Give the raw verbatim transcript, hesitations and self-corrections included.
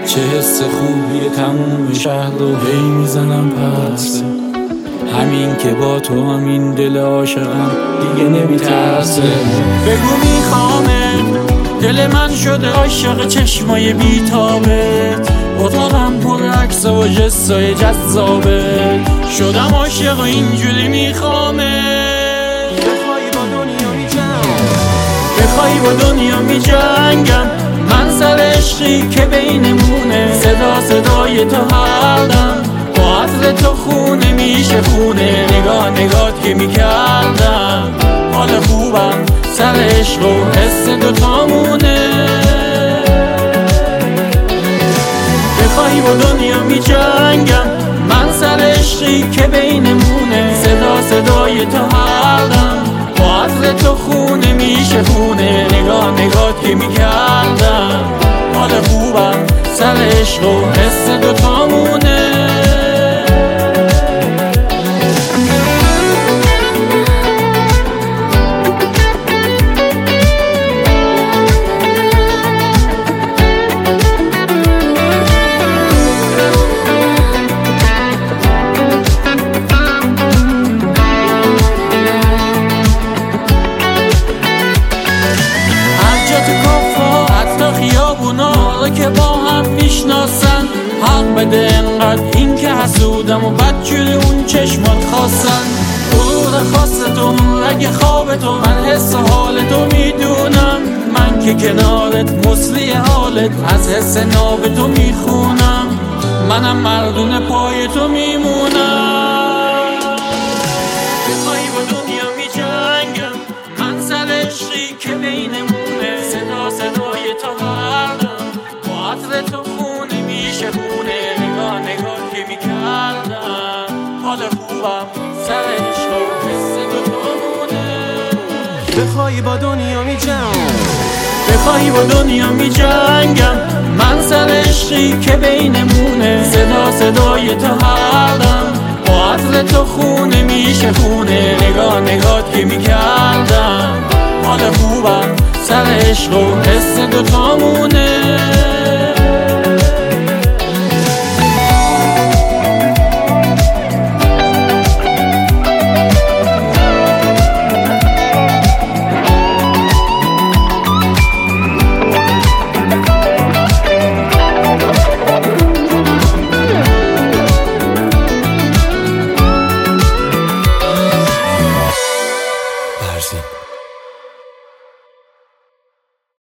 چه حس خوبیه تموم شهر رو هی میزنم پس، همین که با تو همین دل عاشقم دیگه نمیترسه. بگو میخوامه، دل من شده عاشق چشمای بیتابت، اتاقم پر عکس و جسای جذابت، شدم عاشق و اینجوری میخوامه. بخوای با دنیا میجنگم، بخوای با دنیا میجنگم، من سر عشقی که بینمونه، صدا صدای تو هردم، با عطر تو خونه میشه خونه، نگاه نگات که میکردم، حال خوبم سر عشق و حس دوتامونه. بخوای با دنیا میجنگم، من سر عشقی که بینمونه، صدا صدای تو هردم، با عطر تو خونه میشه خونه، نگاه نگات که میکردم، حال خوبم سر عشق و حس دوتامونه. که با هم میشناسن، حق بده انقدر این که حسودم و بد جوری اون چشمات خواستن، غرور خاص تو رگ خواب تو، من حس حال تو میدونم، من که کنارت مثلی حالت، از حس ناب تو میخونم، منم مردون پای تو میمونم. بخوای با دنیا میجنگم، من سر عشقی که بینمونه، صدا صدای تو هردم، عطر تو خونه میشه خونه، نگاه نگاه که میکردم، حال خوبم سر عشق و حس دوتامونه. بخوای با دنیا میجنگم، بخوای با دنیا میجنگم، من سر عشقی که بینمونه، صدا صدای تو هردم، با عطر تو خونه میشه خونه، نگاه نگاه که میکردم، حال خوبم سر عشق و حس دوتامونه.